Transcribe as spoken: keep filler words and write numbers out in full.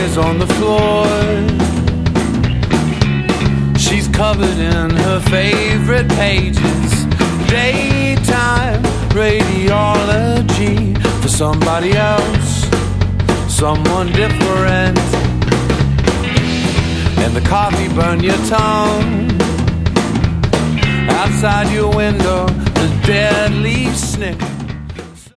lays on the floor. She's covered in her favorite pages. Daytime radiology for somebody else, someone different. And the coffee burned your tongue. Outside your window, the dead leaves snicker.